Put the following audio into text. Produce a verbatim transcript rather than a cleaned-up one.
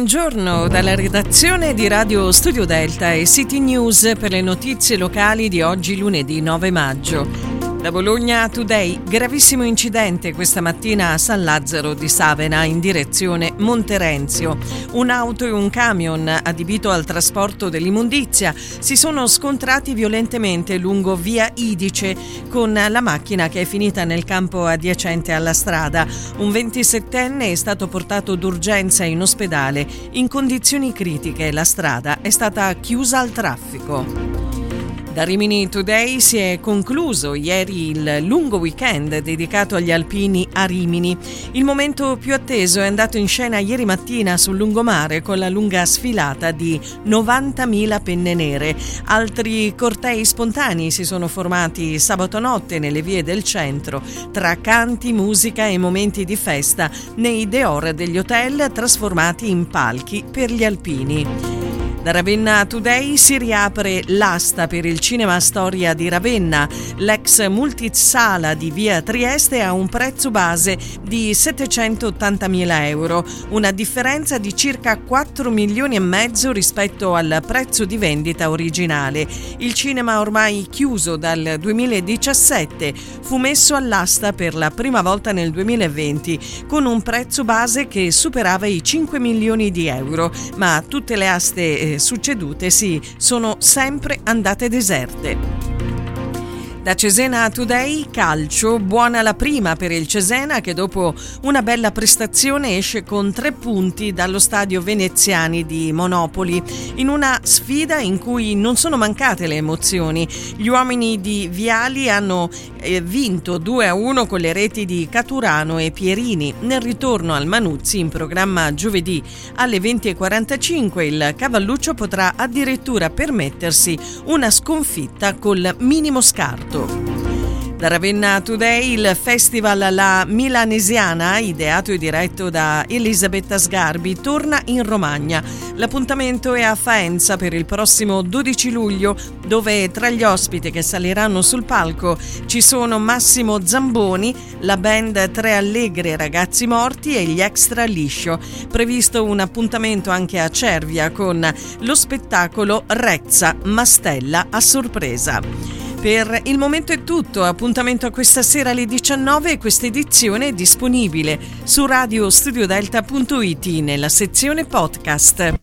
buongiorno dalla redazione di Radio Studio Delta e City News per le notizie locali di oggi lunedì nove maggio. Da Bologna Today, gravissimo incidente questa mattina a San Lazzaro di Savena in direzione Monterenzio. Un'auto e un camion adibito al trasporto dell'immondizia si sono scontrati violentemente lungo via Idice con la macchina che è finita nel campo adiacente alla strada. Un ventisettenne è stato portato d'urgenza in ospedale in condizioni critiche. La strada è stata chiusa al traffico. Da Rimini Today si è concluso ieri il lungo weekend dedicato agli alpini a Rimini. Il momento più atteso è andato in scena ieri mattina sul lungomare con la lunga sfilata di novantamila penne nere. Altri cortei spontanei si sono formati sabato notte nelle vie del centro, tra canti, musica e momenti di festa nei dehors degli hotel trasformati in palchi per gli alpini. Da Ravenna Today si riapre l'asta per il Cinema Storia di Ravenna. L'ex multisala di via Trieste ha un prezzo base di settecentottantamila euro, una differenza di circa quattro milioni e mezzo rispetto al prezzo di vendita originale. Il cinema, ormai chiuso dal duemiladiciassette, fu messo all'asta per la prima volta nel duemilaventi con un prezzo base che superava i cinque milioni di euro, ma tutte le aste eh, succedute sì, sono sempre andate deserte. Da Cesena Today, calcio, buona la prima per il Cesena che dopo una bella prestazione esce con tre punti dallo stadio Veneziani di Monopoli, in una sfida in cui non sono mancate le emozioni. Gli uomini di Viali hanno eh, vinto due a uno con le reti di Caturano e Pierini. Nel ritorno al Manuzzi, in programma giovedì alle venti e quarantacinque, il Cavalluccio potrà addirittura permettersi una sconfitta col minimo scarto. Da Ravenna Today, il festival La Milanesiana, ideato e diretto da Elisabetta Sgarbi, torna in Romagna. L'appuntamento è a Faenza per il prossimo dodici luglio, dove tra gli ospiti che saliranno sul palco ci sono Massimo Zamboni, la band Tre Allegre Ragazzi Morti e gli Extra Liscio. Previsto un appuntamento anche a Cervia con lo spettacolo Rezza Mastella a sorpresa. Per il momento è tutto, appuntamento a questa sera alle diciannove e questa edizione è disponibile su radio studio delta punto it nella sezione podcast.